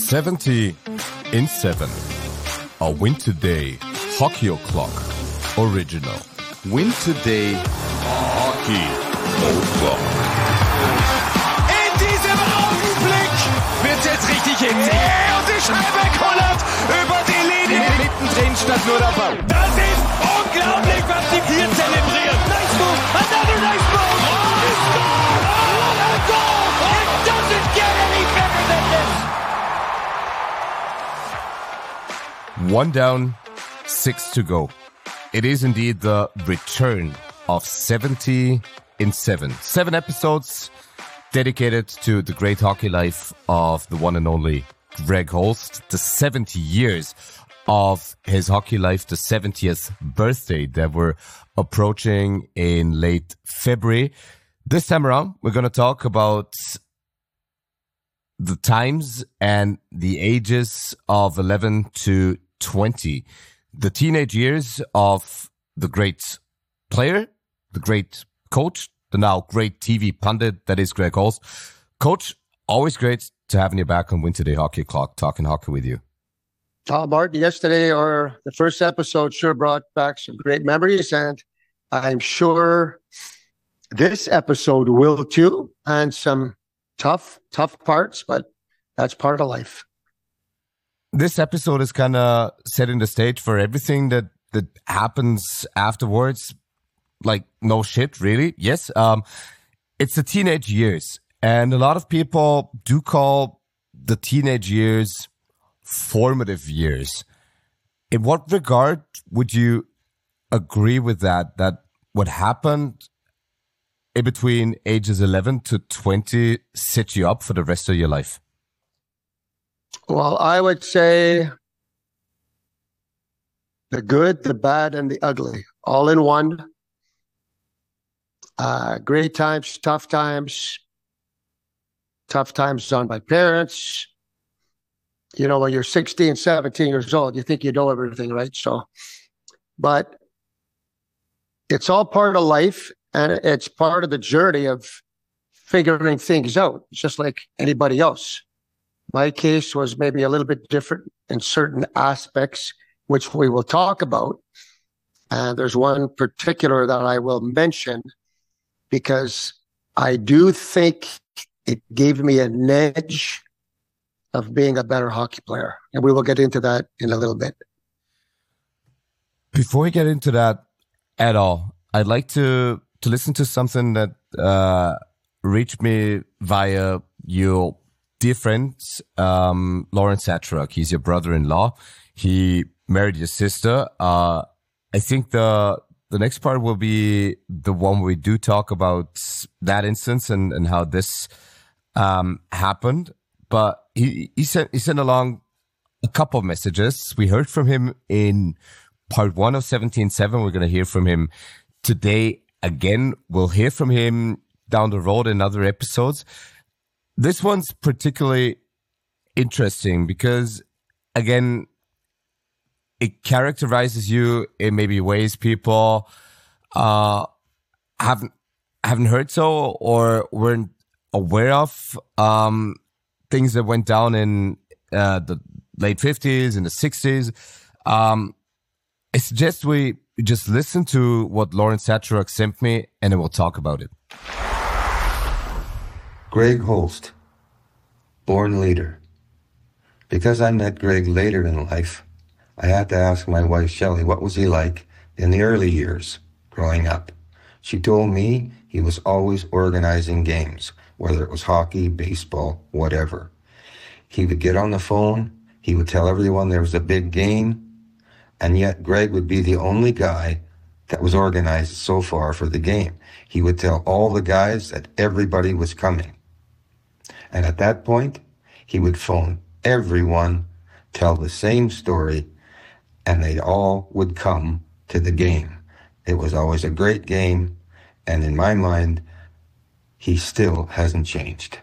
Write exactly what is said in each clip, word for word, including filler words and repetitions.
seventy in seven. A Win Today Hockey O'Clock Original. Win Today Hockey O'Clock. In diesem Augenblick wird jetzt richtig hitzig. Yeah, und die Scheibe kullert über die Linie. Mittendrin stand nur der Ball. Das ist unglaublich, was die hier zelebrieren. Nice move, another nice move. Oh, he scored! Oh, what a goal! It doesn't get any better than this. One down, six to go. It is indeed the return of seventy in seven. Seven episodes dedicated to the great hockey life of the one and only Greg Holst. The seventy years of his hockey life, the seventieth birthday that we're approaching in late February. This time around, we're going to talk about the times and the ages of eleven to twenty. The teenage years of the great player, the great coach, the now great T V pundit that is Greg Holst. Coach, always great to having you back on Win Today Hockey Clock, talking hockey with you. Oh, Martin, yesterday or the first episode sure brought back some great memories, and I'm sure this episode will too, and some tough, tough parts, but that's part of life. This episode is kind of setting the stage for everything that, that happens afterwards. Like, no shit, really. Yes. Um, it's the teenage years. And a lot of people do call the teenage years formative years. In what regard would you agree with that? That what happened in between ages eleven to twenty set you up for the rest of your life? Well, I would say the good, the bad, and the ugly, all in one. Uh, great times, tough times, tough times on my parents. You know, when you're sixteen, seventeen years old, you think you know everything, right? So, but it's all part of life, and it's part of the journey of figuring things out. It's just like anybody else. My case was maybe a little bit different in certain aspects, which we will talk about. And there's one particular that I will mention because I do think it gave me an edge of being a better hockey player. And we will get into that in a little bit. Before we get into that at all, I'd like to, to listen to something that uh, reached me via your dear friend, um, Lawrence Satrak. He's your brother-in-law. He married your sister. Uh, I think the the next part will be the one where we do talk about that instance and, and how this um, happened. But he, he sent he sent along a couple of messages. We heard from him in part one of seventeen seven. We're going to hear from him today again. We'll hear from him down the road in other episodes. This one's particularly interesting because, again, it characterizes you in maybe ways people uh, haven't haven't heard so or weren't aware of. Um, things that went down in uh, the late fifties and the sixties. Um, I suggest we just listen to what Lawrence Satrak sent me, and then we'll talk about it. Greg Holst, born leader. Because I met Greg later in life, I had to ask my wife, Shelley, what was he like in the early years growing up? She told me he was always organizing games, whether it was hockey, baseball, whatever. He would get on the phone, he would tell everyone there was a big game, and yet Greg would be the only guy that was organized so far for the game. He would tell all the guys that everybody was coming. And at that point, he would phone everyone, tell the same story, and they all would come to the game. It was always a great game, and in my mind, he still hasn't changed.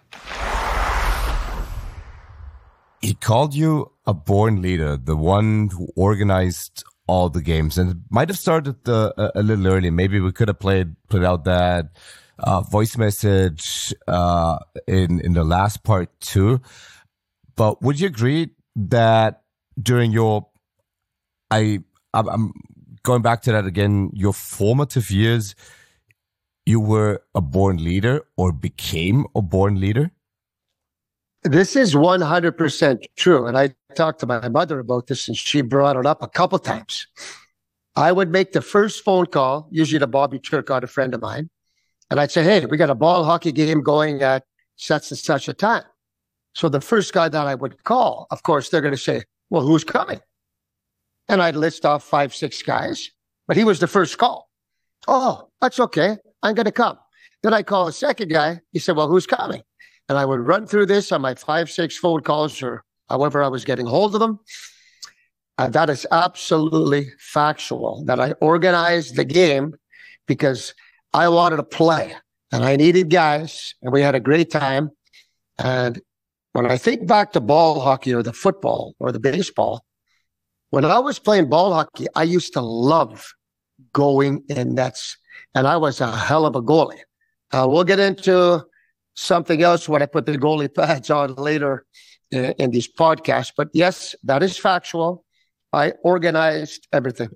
He called you a born leader, the one who organized all the games, and it might have started the, a, a little early. Maybe we could have played put out that uh, voice message uh, in in the last part too. but would you agree that during your, I, I'm, I'm going back to that again, your formative years, you were a born leader or became a born leader? This is one hundred percent true. And I talked to my mother about this, and she brought it up a couple times. I would make the first phone call, usually to Bobby Turcotte, a friend of mine. And I'd say, hey, we got a ball hockey game going at such and such a time. So the first guy that I would call, of course, they're going to say, well, who's coming? And I'd list off five, six guys, but he was the first call. Oh, that's okay. I'm going to come. Then I call a second guy. He said, well, who's coming? And I would run through this on my five, six phone calls or however I was getting hold of them. And that is absolutely factual, that I organized the game because I wanted to play and I needed guys, and we had a great time. And when I think back to ball hockey or the football or the baseball, when I was playing ball hockey, I used to love going in nets, and I was a hell of a goalie. Uh, we'll get into something else when I put the goalie pads on later in, in these podcasts. But yes, that is factual. I organized everything.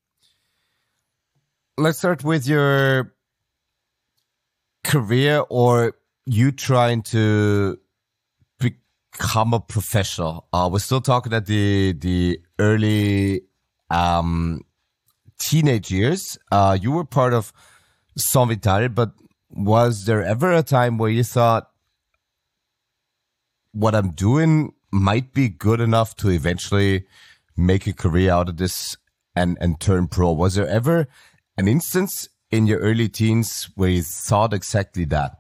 Let's start with your career, or you trying to become a professional. Uh, we're still talking at the the early um, teenage years. Uh, you were part of San Vitale, but was there ever a time where you thought, what I'm doing might be good enough to eventually make a career out of this and, and turn pro? Was there ever an instance in your early teens where you thought exactly that?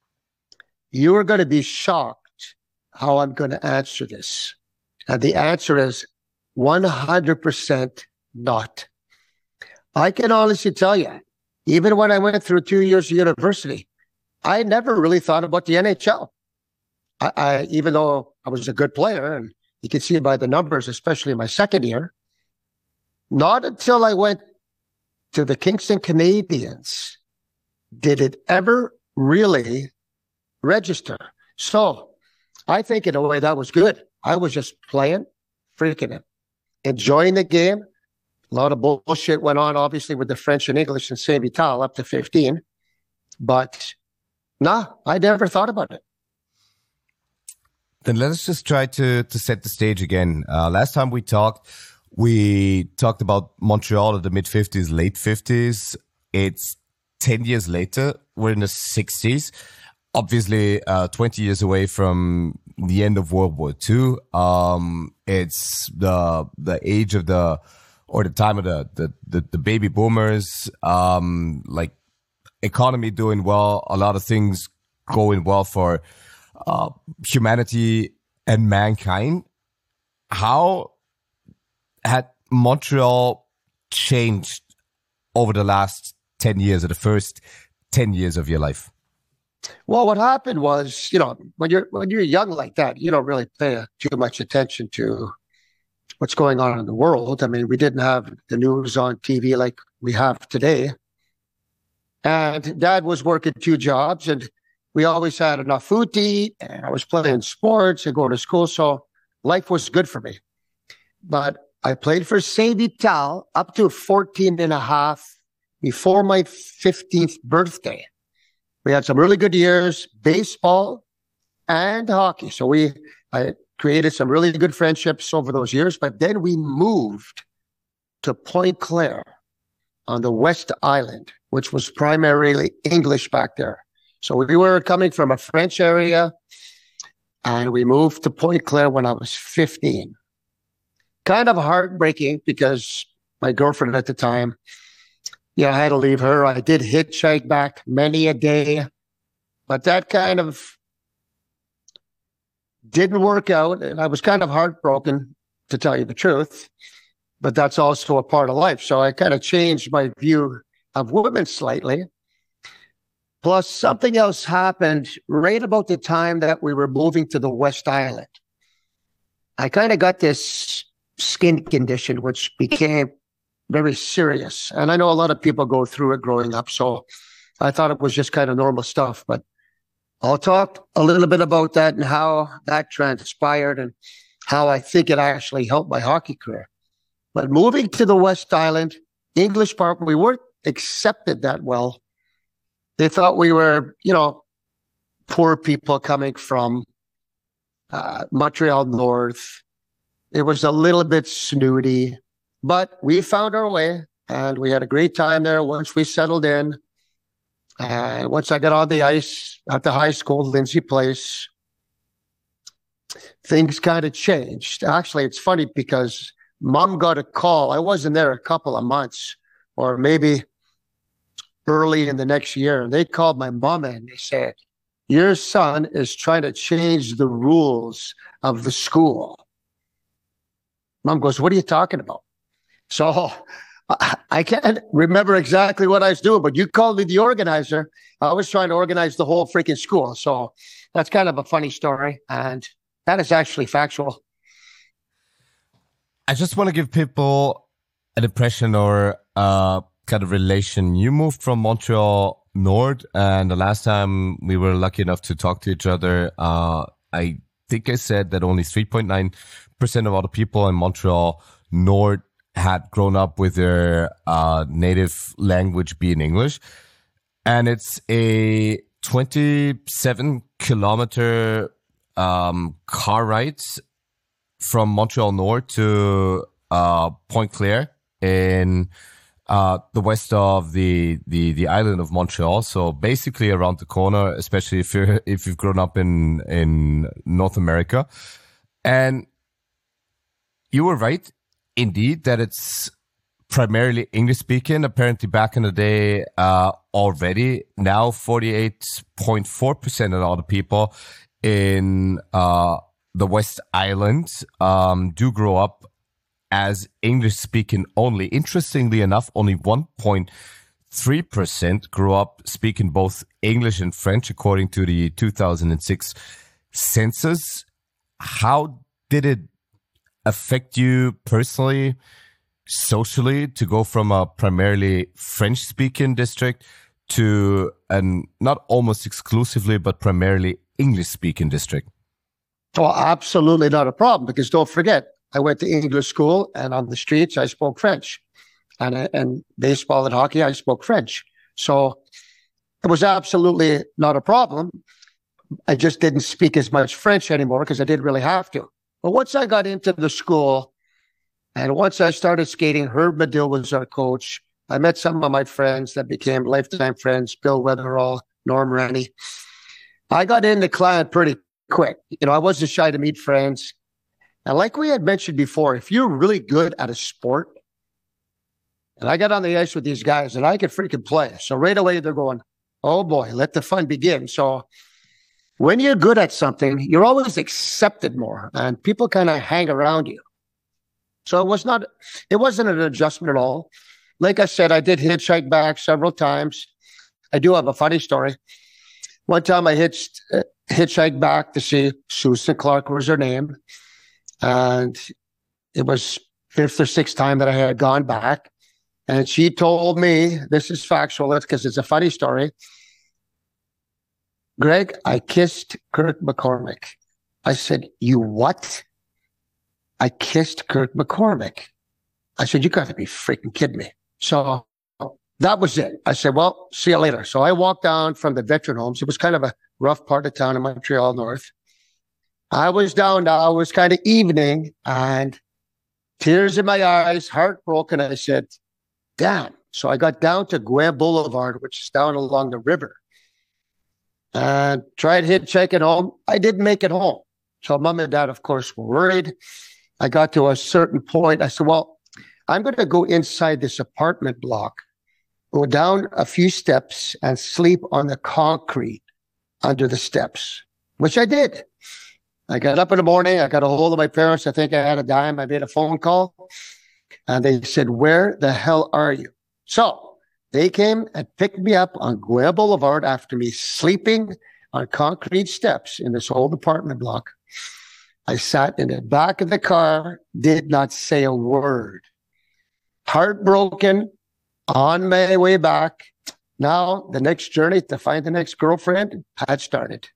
You are going to be shocked how I'm going to answer this. And the answer is one hundred percent not. I can honestly tell you, even when I went through two years of university, I never really thought about the N H L. I, I even though I was a good player, and you can see it by the numbers, especially my second year, not until I went to the Kingston Canadiens did it ever really register. So I think in a way that was good. I was just playing, freaking it, enjoying the game. A lot of bullshit went on, obviously, with the French and English in Saint Vital up to fifteen. But nah, I never thought about it. Then let's just try to, to set the stage again. Uh, last time we talked, we talked about Montreal in the mid-fifties, late fifties. It's ten years later. We're in the sixties. Obviously, uh, twenty years away from the end of World War Two. Um, it's the the age of the, or the time of the the, the, the baby boomers. Um, like economy doing well, a lot of things going well for uh, humanity and mankind. How had Montreal changed over the last ten years, or the first ten years of your life? Well, what happened was, you know, when you're when you're young like that, you don't really pay too much attention to what's going on in the world. I mean, we didn't have the news on T V like we have today. And Dad was working two jobs, and we always had enough food to eat, and I was playing sports and going to school, so life was good for me. But I played for Saint Vital up to fourteen and a half before my fifteenth birthday. We had some really good years, baseball and hockey. So we I created some really good friendships over those years. But then we moved to Point Claire on the West Island, which was primarily English back there. So we were coming from a French area, and we moved to Point Claire when I was fifteen. Kind of heartbreaking because my girlfriend at the time, yeah, I had to leave her. I did hitchhike back many a day, but that kind of didn't work out. And I was kind of heartbroken, to tell you the truth, but that's also a part of life. So I kind of changed my view of women slightly. Plus, something else happened right about the time that we were moving to the West Island. I kind of got this skin condition, which became very serious. And I know a lot of people go through it growing up, so I thought it was just kind of normal stuff. But I'll talk a little bit about that and how that transpired and how I think it actually helped my hockey career. But moving to the West Island, English Park, we weren't accepted that well. They thought we were, you know, poor people coming from uh, Montreal North. It was a little bit snooty, but we found our way and we had a great time there once we settled in. And uh, once I got on the ice at the high school, Lindsay Place, things kind of changed. Actually, it's funny because Mom got a call. I wasn't there a couple of months or maybe early in the next year. And they called my mom and they said, your son is trying to change the rules of the school. Mom goes, what are you talking about? So I can't remember exactly what I was doing, but you called me the organizer. I was trying to organize the whole freaking school. So that's kind of a funny story. And that is actually factual. I just want to give people an impression or uh, kind of relation. You moved from Montreal North, and the last time we were lucky enough to talk to each other, uh, I think I said that only three point nine percent of all the people in Montreal North had grown up with their uh, native language being English. And it's a twenty-seven kilometer um, car ride from Montreal North to uh, Pointe-Claire in uh, the west of the, the, the island of Montreal. So basically around the corner, especially if you're, if you've grown up in, in North America. And you were right, indeed, that it's primarily English speaking. Apparently back in the day, uh, already now forty-eight point four percent of all the people in, uh, the West Island, um, do grow up as English speaking only. Interestingly enough, only one point three percent grew up speaking both English and French, according to the two thousand six census. How did it affect you personally, socially, to go from a primarily French speaking district to an not almost exclusively, but primarily English speaking district? Oh, absolutely not a problem, because don't forget, I went to English school and on the streets, I spoke French. And, and baseball and hockey, I spoke French. So it was absolutely not a problem. I just didn't speak as much French anymore because I didn't really have to. But once I got into the school and once I started skating, Herb Medill was our coach. I met some of my friends that became lifetime friends, Bill Weatherall, Norm Rennie. I got into Client pretty quick. You know, I wasn't shy to meet friends. And like we had mentioned before, if you're really good at a sport, and I got on the ice with these guys and I could freaking play. So right away they're going, oh boy, let the fun begin. So when you're good at something, you're always accepted more and people kind of hang around you. So it was not, it wasn't an adjustment at all. Like I said, I did hitchhike back several times. I do have a funny story. One time I hitched, uh, hitchhiked back to see Susan Clark was her name. And it was fifth or sixth time that I had gone back. And she told me, this is factual because it's a funny story. Greg, I kissed Kirk McCormick. I said, you what? I kissed Kirk McCormick. I said, you got to be freaking kidding me. So that was it. I said, well, see you later. So I walked down from the veteran homes. It was kind of a rough part of town in Montreal North. I was down now. It was kind of evening and tears in my eyes, heartbroken. I said, damn. So I got down to Gwen Boulevard, which is down along the river, and tried hitchhiking home. I didn't make it home. So mom and dad, of course, were worried. I got to a certain point. I said, well, I'm going to go inside this apartment block, go down a few steps and sleep on the concrete under the steps, which I did. I got up in the morning. I got a hold of my parents. I think I had a dime. I made a phone call and they said, where the hell are you? So they came and picked me up on Gwen Boulevard after me sleeping on concrete steps in this old apartment block. I sat in the back of the car, did not say a word. Heartbroken, on my way back. now the next journey to find the next girlfriend had started.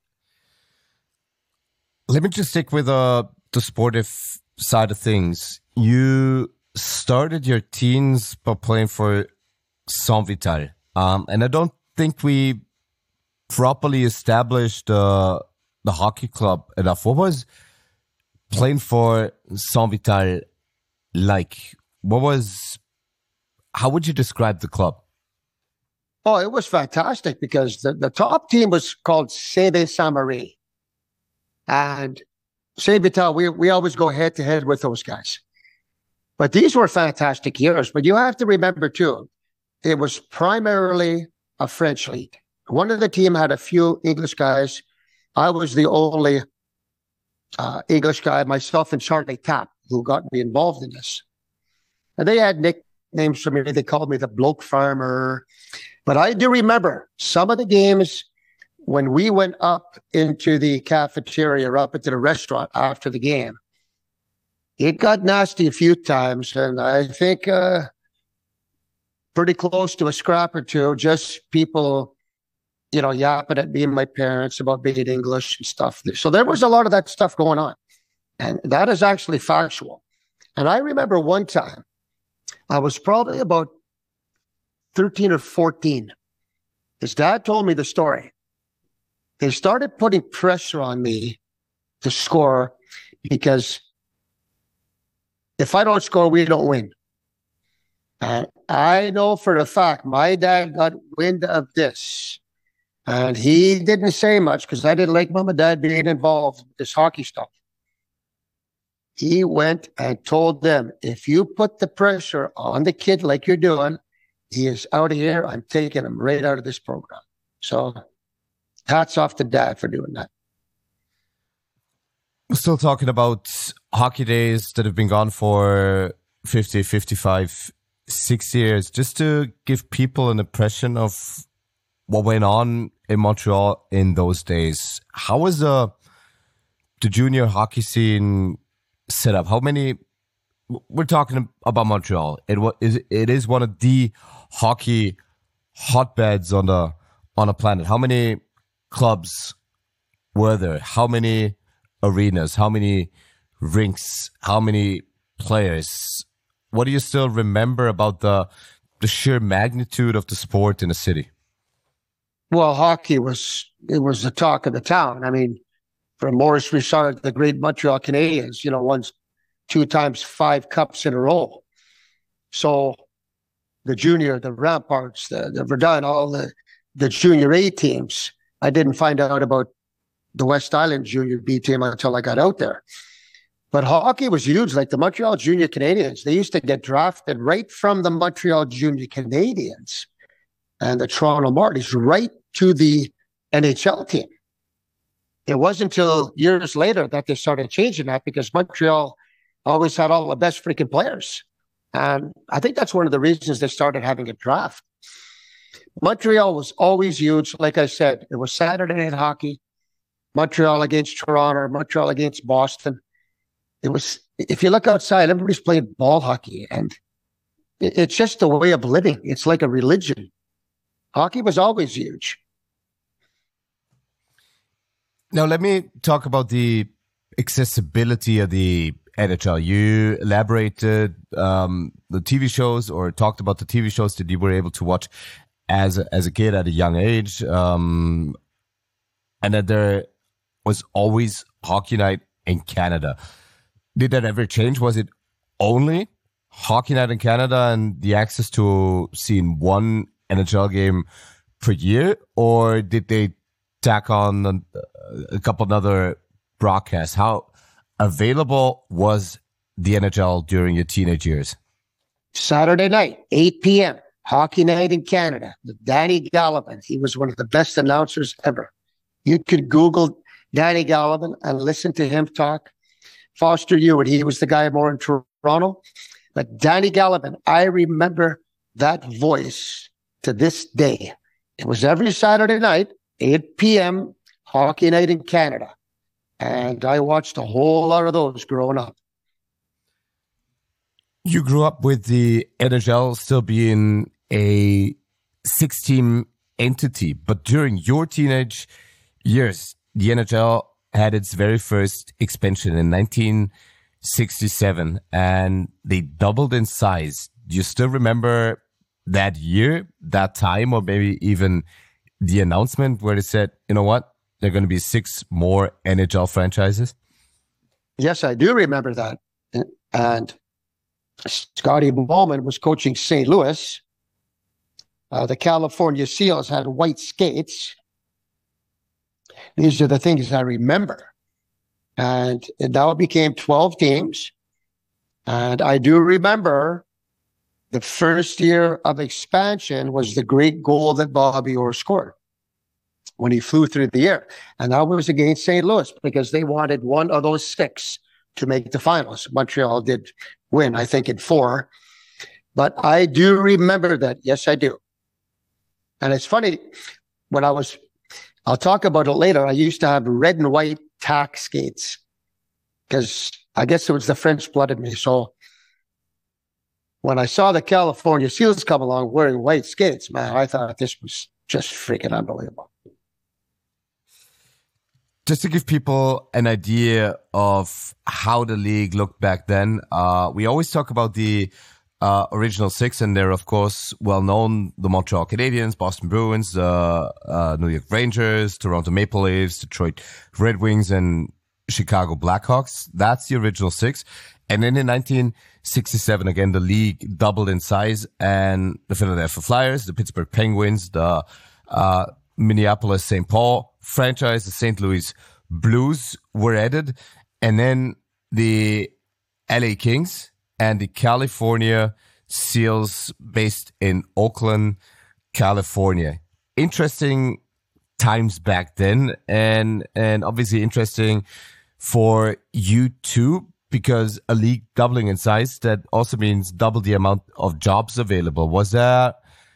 Let me just stick with uh, the sportive side of things. You started your teens by playing for Saint Vital. Um, and I don't think we properly established uh, the hockey club enough. What was playing for Saint Vital like? What was, how would you describe the club? Oh, it was fantastic because the, the top team was called C D Saint-Marie. And Saint Vital, we, we always go head to head with those guys. But these were fantastic years. But you have to remember, too, it was primarily a French league. One of the team had a few English guys. I was the only uh, English guy, myself and Charlie Tapp, who got me involved in this. And they had nicknames for me. They called me the bloke farmer. But I do remember some of the games when we went up into the cafeteria or up into the restaurant after the game. It got nasty a few times, and I think uh, pretty close to a scrap or two, just people, you know, yapping at me and my parents about being English and stuff. So there was a lot of that stuff going on, and that is actually factual. And I remember one time, I was probably about thirteen or fourteen. His dad told me the story. They started putting pressure on me to score because if I don't score, we don't win. And I know for a fact my dad got wind of this. And he didn't say much because I didn't like mom and dad being involved with this hockey stuff. He went and told them, if you put the pressure on the kid like you're doing, he is out of here. I'm taking him right out of this program. So hats off to dad for doing that. We're still talking about hockey days that have been gone for fifty, fifty-five, sixty years. Just to give people an impression of what went on in Montreal in those days. How was the, the junior hockey scene set up? How many... We're talking about Montreal. It was it is one of the hockey hotbeds on the on the planet. How many clubs were there? How many arenas? How many rinks? How many players? What do you still remember about the the sheer magnitude of the sport in the city? Well, hockey was it was the talk of the town. I mean, from Maurice Richard, the great Montreal Canadiens, you know, once. Two times five cups in a row. So the junior, the Ramparts, the, the Verdun, all the, the junior A teams, I didn't find out about the West Island junior B team until I got out there. But hockey was huge. Like the Montreal Junior Canadiens, they used to get drafted right from the Montreal Junior Canadiens and the Toronto Marlies right to the N H L team. It wasn't until years later that they started changing that because Montreal always had all the best freaking players. And I think that's one of the reasons they started having a draft. Montreal was always huge. Like I said, it was Saturday night hockey. Montreal against Toronto, Montreal against Boston. It was, if you look outside, everybody's playing ball hockey. And it's just a way of living. It's like a religion. Hockey was always huge. Now, let me talk about the accessibility of the N H L. You elaborated um, the T V shows or talked about the T V shows that you were able to watch as a, as a kid at a young age, um, and that there was always hockey night in Canada. Did that ever change? Was it only hockey night in Canada and the access to seeing one N H L game per year, or did they tack on a, a couple of other broadcasts? How available was the N H L during your teenage years? Saturday night, eight p.m., hockey night in Canada. Danny Gallivan, he was one of the best announcers ever. You could Google Danny Gallivan and listen to him talk. Foster Hewitt, he was the guy more in Toronto. But Danny Gallivan, I remember that voice to this day. It was every Saturday night, eight p.m., hockey night in Canada. And I watched a whole lot of those growing up. You grew up with the N H L still being a six-team entity. But during your teenage years, the N H L had its very first expansion in nineteen sixty-seven, and they doubled in size. Do you still remember that year, that time, or maybe even the announcement where they said, you know what, there are going to be six more N H L franchises? Yes, I do remember that. And Scotty Bowman was coaching Saint Louis. Uh, the California Seals had white skates. These are the things I remember. And it now became twelve teams. And I do remember the first year of expansion was the great goal that Bobby Orr scored when he flew through the air. And that was against Saint Louis because they wanted one of those six to make the finals. Montreal did win, I think, in four. But I do remember that. Yes, I do. And it's funny, when I was, I'll talk about it later, I used to have red and white tack skates because I guess it was the French blood in me. So when I saw the California Seals come along wearing white skates, man, I thought this was just freaking unbelievable. Just to give people an idea of how the league looked back then, uh, we always talk about the uh, original six, and they're, of course, well-known: the Montreal Canadiens, Boston Bruins, the uh, uh, New York Rangers, Toronto Maple Leafs, Detroit Red Wings, and Chicago Blackhawks. That's the original six. And then in nineteen sixty-seven, again, the league doubled in size, and the Philadelphia Flyers, the Pittsburgh Penguins, the uh, Minneapolis Saint Paul franchise, the Saint Louis Blues were added, and then the L A Kings and the California Seals based in Oakland, California. Interesting times back then, and and obviously interesting for you too, because a league doubling in size, that also means double the amount of jobs available. Was there,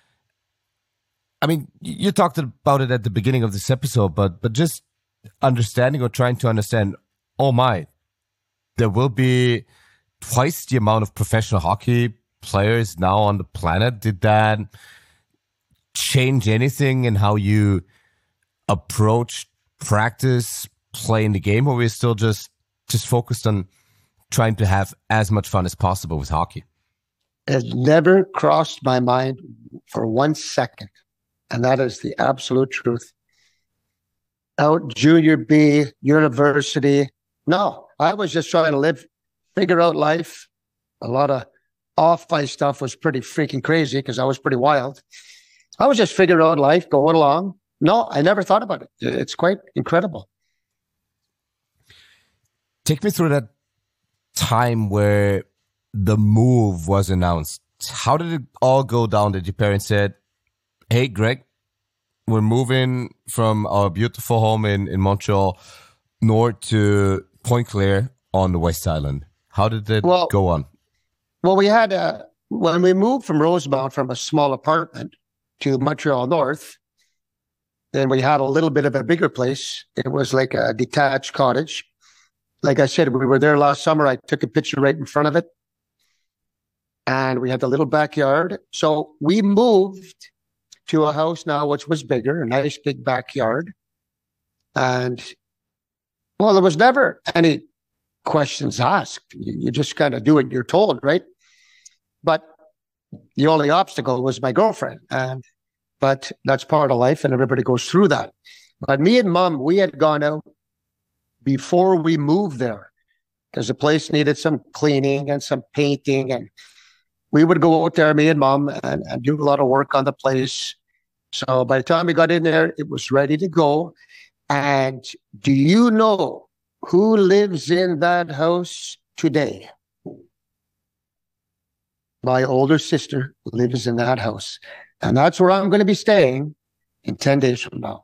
I mean, you talked about it at the beginning of this episode, but but just understanding or trying to understand, oh my, there will be twice the amount of professional hockey players now on the planet. Did that change anything in how you approach practice, playing the game, or we're still just just focused on trying to have as much fun as possible with hockey? It never crossed my mind for one second. And that is the absolute truth. Out junior B, university. No, I was just trying to live, figure out life. A lot of off-ice stuff was pretty freaking crazy because I was pretty wild. I was just figuring out life, going along. No, I never thought about it. It's quite incredible. Take me through that time where the move was announced. How did it all go down that your parents said, hey, Greg, we're moving from our beautiful home in, in Montreal north to Point Claire on the West Island? How did it well, go on? Well, we had, a, when we moved from Rosemount from a small apartment to Montreal North, then we had a little bit of a bigger place. It was like a detached cottage. Like I said, we were there last summer. I took a picture right in front of it. And we had the little backyard. So we moved to a house now which was bigger, a nice big backyard. And, well, there was never any questions asked. You, you just kind of do what you're told, right? But the only obstacle was my girlfriend. And but that's part of life, and everybody goes through that. But me and Mom, we had gone out before we moved there because the place needed some cleaning and some painting, and we would go out there, me and Mom, and, and do a lot of work on the place. So by the time we got in there, it was ready to go. And do you know who lives in that house today? My older sister lives in that house. And that's where I'm going to be staying in ten days from now.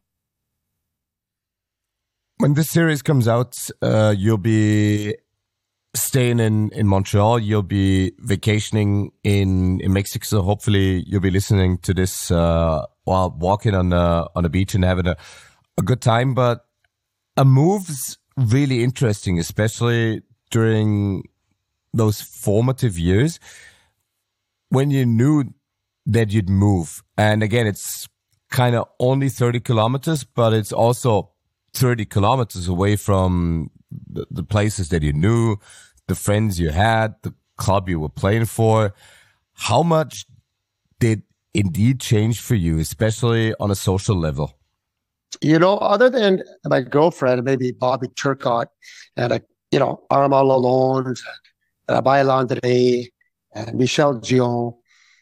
When this series comes out, uh, you'll be staying in, in Montreal. You'll be vacationing in, in Mexico. So hopefully you'll be listening to this uh, while walking on the, on the beach and having a, a good time. But a move's really interesting, especially during those formative years when you knew that you'd move. And again, it's kind of only thirty kilometers, but it's also thirty kilometers away from the, the places that you knew, the friends you had, the club you were playing for. How much did Indeed change for you, especially on a social level? You know, other than my girlfriend, maybe Bobby Turcotte, and a, you know, Armand Lalonde, and Abaya Landry, and Michel Gion.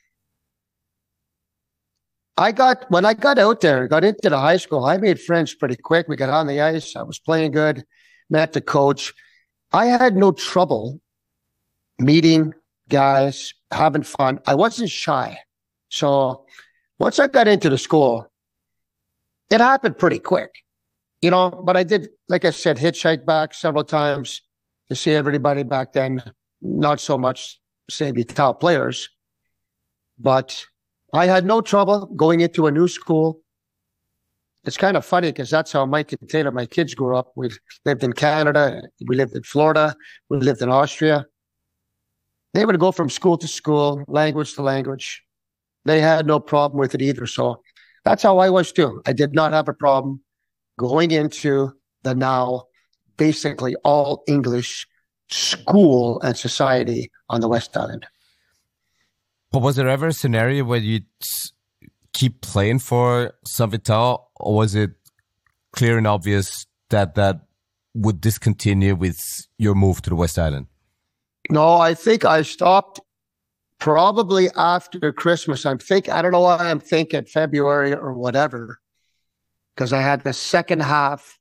I got, when I got out there, got into the high school, I made friends pretty quick. We got on the ice. I was playing good, met the coach. I had no trouble meeting guys, having fun. I wasn't shy. So once I got into the school, it happened pretty quick, you know, but I did, like I said, hitchhike back several times to see everybody back then. Not so much Saint Vital players, but I had no trouble going into a new school. It's kind of funny because that's how Mike and Taylor, my kids, grew up. We lived in Canada. We lived in Florida. We lived in Austria. They would go from school to school, language to language. They had no problem with it either. So that's how I was too. I did not have a problem going into the now basically all English school and society on the West Island. But was there ever a scenario where you'd keep playing for Saint Vital, or was it clear and obvious that that would discontinue with your move to the West Island? No, I think I stopped probably after Christmas. I'm thinking, I don't know why I'm thinking February or whatever, because I had the second half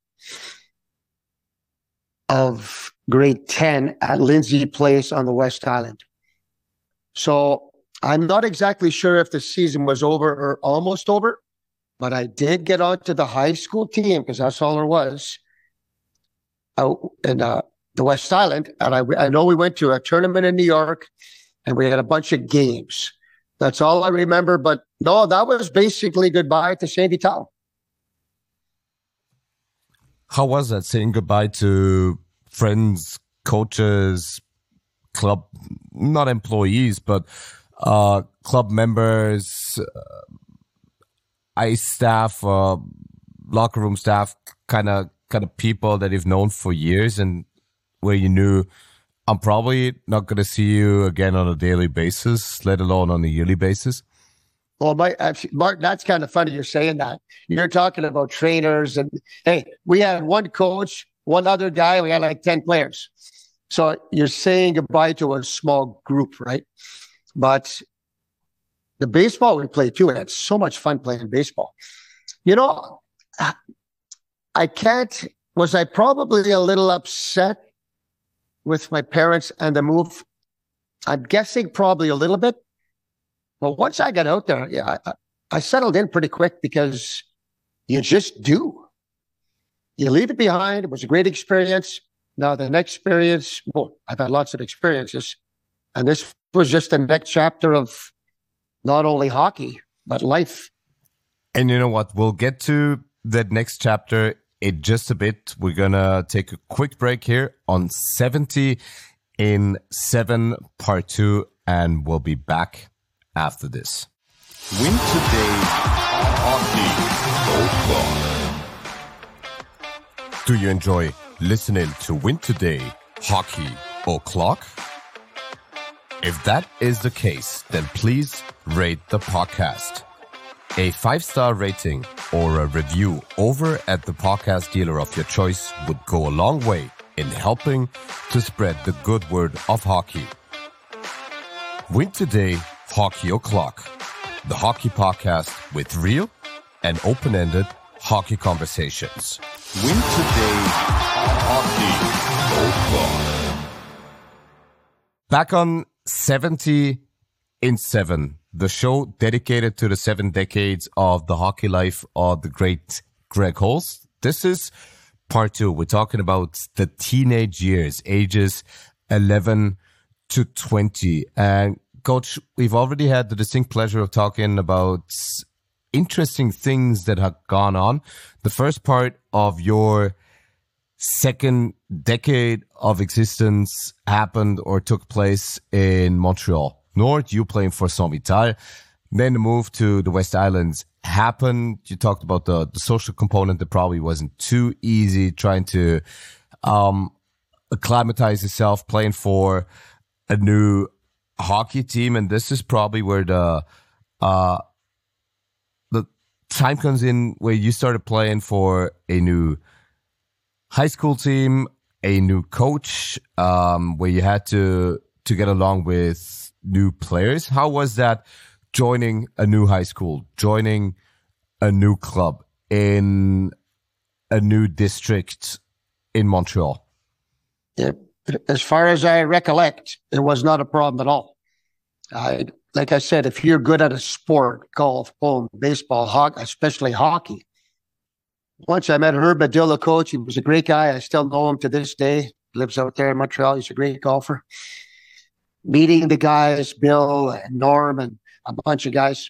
of grade ten at Lindsay Place on the West Island. So I'm not exactly sure if the season was over or almost over, but I did get onto the high school team because that's all there was out in uh, the West Island. And I, I know we went to a tournament in New York and we had a bunch of games. That's all I remember. But no, that was basically goodbye to Saint Vital. How was that, saying goodbye to friends, coaches, club, not employees, but uh, club members, uh, ice staff, uh, locker room staff, kind of kind of people that you've known for years and where you knew, I'm probably not going to see you again on a daily basis, let alone on a yearly basis? Well, my, Mark, that's kind of funny you're saying that. You're talking about trainers and, hey, we had one coach, one other guy, we had like ten players. So you're saying goodbye to a small group, right? But the baseball we played too, and it's so much fun playing baseball. You know, I can't, was I probably a little upset with my parents and the move? I'm guessing probably a little bit. But once I got out there, yeah, I, I settled in pretty quick because you just do. You leave it behind. It was a great experience. Now the next experience, well, I've had lots of experiences, and this was just the next chapter of not only hockey, but life. And you know what? We'll get to that next chapter in just a bit. We're going to take a quick break here on seventy in seven part two, and we'll be back after this. Win today, hockey, o'clock. Do you enjoy listening to Win Today, Hockey O'Clock? If that is the case, then please rate the podcast. A five-star rating or a review over at the podcast dealer of your choice would go a long way in helping to spread the good word of hockey. Win Today, Hockey O'Clock, the hockey podcast with real and open-ended hockey conversations. Win today, hockey o'clock. Back on seventy in seven, the show dedicated to the seven decades of the hockey life of the great Greg Holst. This is part two. We're talking about the teenage years, ages eleven to twenty. And Coach, we've already had the distinct pleasure of talking about interesting things that have gone on. The first part of your second decade of existence happened or took place in Montreal North, you playing for Saint Vital. Then the move to the West Islands happened. You talked about the, the social component that probably wasn't too easy, trying to um, acclimatize yourself, playing for a new hockey team. And this is probably where the uh, the time comes in where you started playing for a new high school team, a new coach, um, where you had to to get along with new players. How was that? Joining a new high school, joining a new club in a new district in Montreal? Yeah, as far as I recollect, it was not a problem at all. I, like I said, if you're good at a sport, golf, bowling, baseball, hockey, especially hockey. Once I met Herb Badilla, coach. He was a great guy. I still know him to this day. He lives out there in Montreal. He's a great golfer. Meeting the guys, Bill and Norm and a bunch of guys.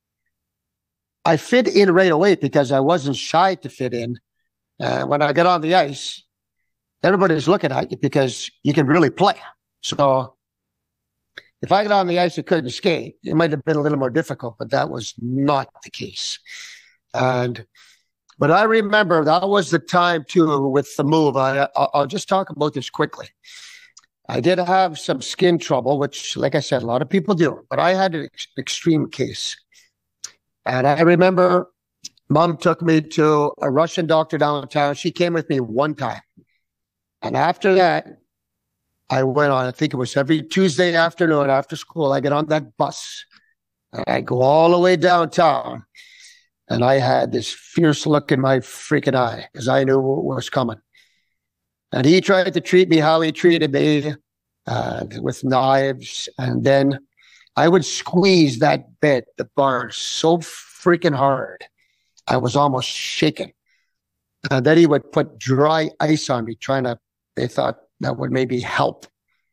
I fit in right away because I wasn't shy to fit in. Uh, when I got on the ice, everybody's looking at you because you can really play. So if I got on the ice and couldn't skate, it might have been a little more difficult, but that was not the case. And but I remember that was the time too with the move. I, I'll just talk about this quickly. I did have some skin trouble, which, like I said, a lot of people do, but I had an ex- extreme case. And I remember Mom took me to a Russian doctor downtown. She came with me one time. And after that, I went on, I think it was every Tuesday afternoon after school, I get on that bus. And I go all the way downtown. And I had this fierce look in my freaking eye because I knew what was coming. And he tried to treat me how he treated me, uh, with knives. And then I would squeeze that bed, the bar, so freaking hard. I was almost shaking. And then he would put dry ice on me, trying to, they thought that would maybe help.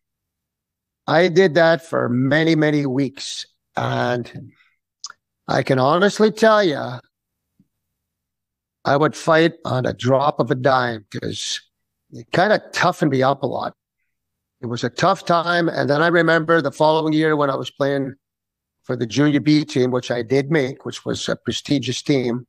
I did that for many, many weeks. And I can honestly tell you, I would fight on a drop of a dime because it kind of toughened me up a lot. It was a tough time. And then I remember the following year when I was playing for the Junior B team, which I did make, which was a prestigious team.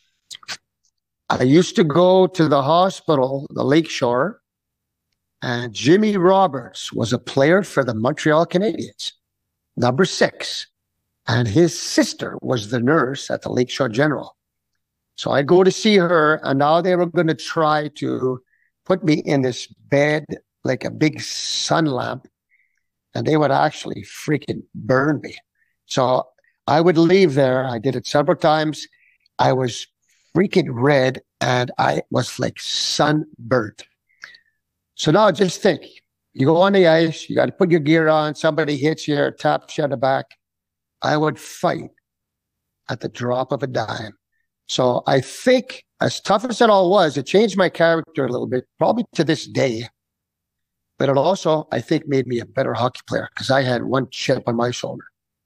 I used to go to the hospital, the Lakeshore, and Jimmy Roberts was a player for the Montreal Canadiens, number six. And his sister was the nurse at the Lakeshore General. So I'd go to see her, and now they were going to try to put me in this bed like a big sun lamp, and they would actually freaking burn me. So I would leave there. I did it several times. I was freaking red, and I was like sunburnt. So now just think, you go on the ice, you got to put your gear on, somebody hits you, taps you on the back. I would fight at the drop of a dime. So I think, as tough as it all was, it changed my character a little bit, probably to this day. But it also, I think, made me a better hockey player because I had one chip on my shoulder.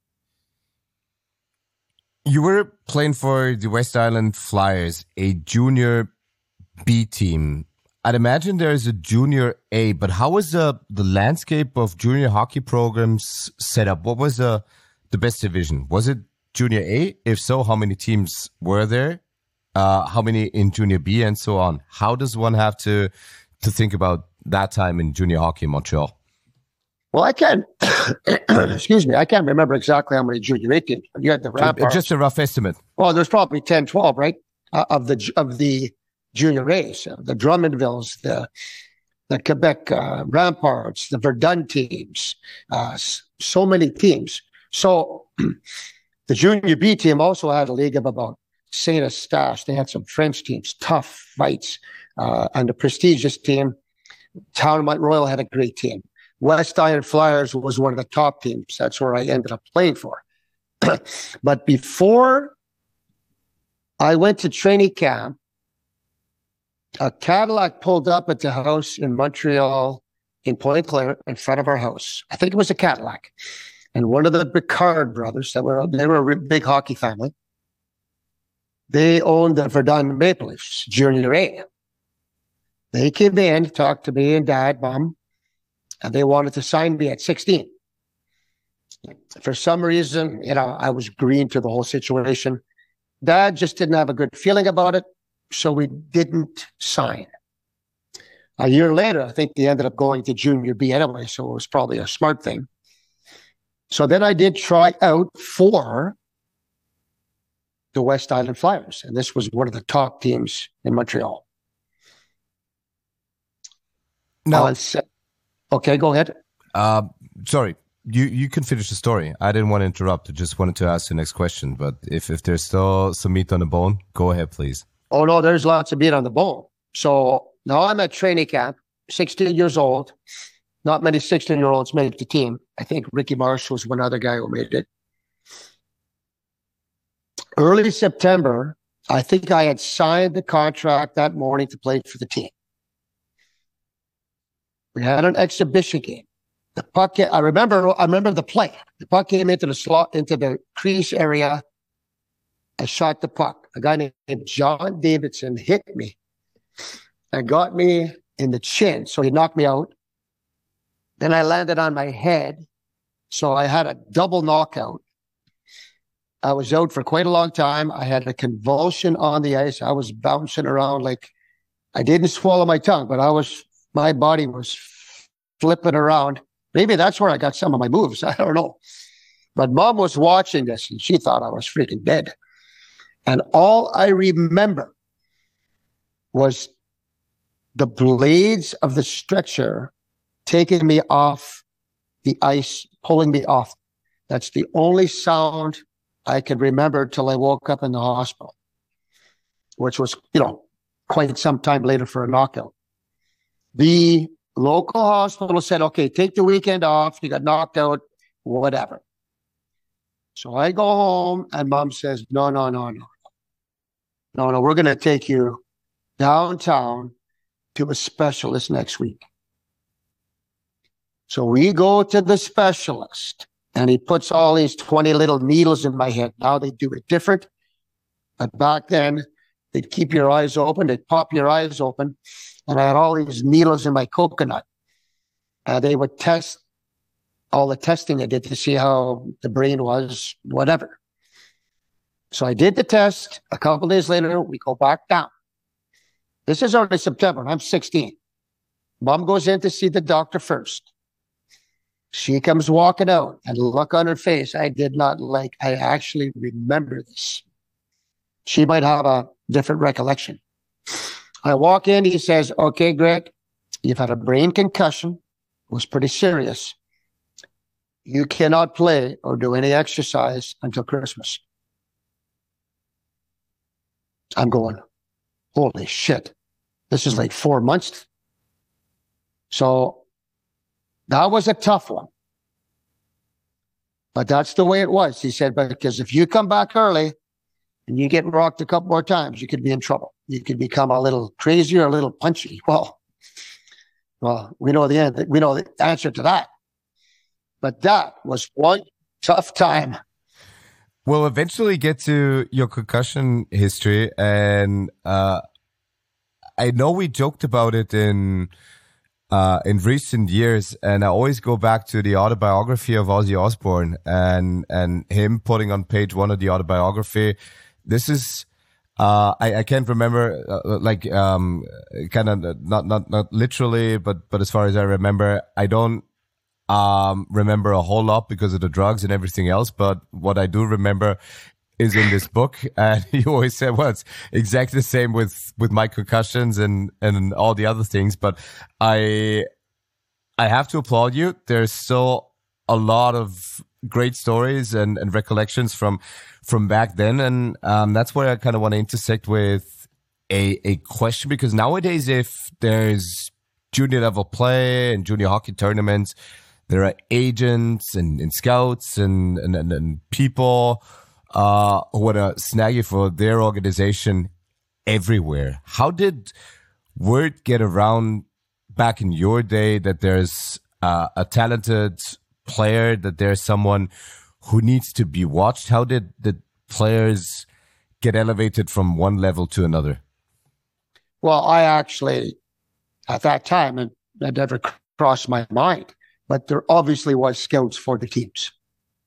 You were playing for the West Island Flyers, a junior B team. I'd imagine there's a junior A, but how was the, the landscape of junior hockey programs set up? What was the, the best division? Was it junior A? If so, how many teams were there? Uh, how many in junior B and so on? How does one have to to think about that time in junior hockey in Montreal? Well, I can't, excuse me, I can't remember exactly how many junior A teams. You had the Ramparts. Just a rough estimate. Well, there's probably ten, twelve, right? Uh, of the of the junior A's, uh, the Drummondvilles, the the Quebec uh, Ramparts, the Verdun teams, uh, so many teams. So the junior B team also had a league of about Saint Eustache. They had some French teams, tough fights. Uh, and the prestigious team, Town Mount Royal, had a great team. West Island Flyers was one of the top teams. That's where I ended up playing for. But before I went to training camp, a Cadillac pulled up at the house in Montreal, in Pointe-Claire, in front of our house. I think it was a Cadillac. And one of the Picard brothers, that were they were a big hockey family, they owned the Verdun Maple Leafs, Junior A. They came in, talked to me and Dad, Mom, and they wanted to sign me at sixteen. For some reason, you know, I was green to the whole situation. Dad just didn't have a good feeling about it, so we didn't sign. A year later, I think they ended up going to junior B anyway, so it was probably a smart thing. So then I did try out for the West Island Flyers, and this was one of the top teams in Montreal. No. Uh, okay, go ahead. Uh, sorry, you, you can finish the story. I didn't want to interrupt. I just wanted to ask the next question. But if, if there's still some meat on the bone, go ahead, please. Oh, no, there's lots of meat on the bone. So now I'm at training camp, sixteen years old. Not many sixteen-year-olds made the team. I think Ricky Marsh was one other guy who made it. Early September, I think I had signed the contract that morning to play for the team. We had an exhibition game. The puck, I remember, I remember the play. The puck came into the slot, into the crease area. I shot the puck. A guy named John Davidson hit me and got me in the chin. So he knocked me out. Then I landed on my head. So I had a double knockout. I was out for quite a long time. I had a convulsion on the ice. I was bouncing around like I didn't swallow my tongue, but I was, my body was flipping around. Maybe that's where I got some of my moves. I don't know. But Mom was watching this and she thought I was freaking dead. And all I remember was the blades of the stretcher taking me off the ice, pulling me off. That's the only sound I could remember till I woke up in the hospital, which was, you know, quite some time later for a knockout. The local hospital said, okay, take the weekend off. You got knocked out, whatever. So I go home and Mom says, no, no, no, no. No, no, we're going to take you downtown to a specialist next week. So we go to the specialist and he puts all these twenty little needles in my head. Now they do it different. But back then, they'd keep your eyes open. They'd pop your eyes open. And I had all these needles in my coconut. Uh, they would test all the testing they did to see how the brain was, whatever. So I did the test. A couple of days later, we go back down. This is early September, and I'm sixteen. Mom goes in to see the doctor first. She comes walking out, and the look on her face, I did not like. I actually remember this. She might have a different recollection. I walk in, he says, okay, Greg, you've had a brain concussion. It was pretty serious. You cannot play or do any exercise until Christmas. I'm going, holy shit. This is like four months. So that was a tough one. But that's the way it was. He said, because if you come back early and you get rocked a couple more times, you could be in trouble. You could become a little crazy or a little punchy. Well, well, we know the end. We know the answer to that. But that was one tough time. We'll eventually get to your concussion history, and uh, I know we joked about it in uh, in recent years, and I always go back to the autobiography of Ozzy Osbourne and and him putting on page one of the autobiography. This is uh, I, I can't remember uh, like um, kind of not not not literally, but but as far as I remember, I don't. Um, remember a whole lot because of the drugs and everything else. But what I do remember is in this book. And you always said, well, it's exactly the same with, with my concussions and, and all the other things. But I, I have to applaud you. There's still a lot of great stories and, and recollections from, from back then. And, um, that's where I kind of want to intersect with a, a question, because nowadays, if there's junior level play and junior hockey tournaments, there are agents and, and scouts and, and, and, and people uh, who want to snag you for their organization everywhere. How did word get around back in your day that there's uh, a talented player, that there's someone who needs to be watched? How did the players get elevated from one level to another? Well, I actually, at that time, and that never crossed my mind, but there obviously was scouts for the teams.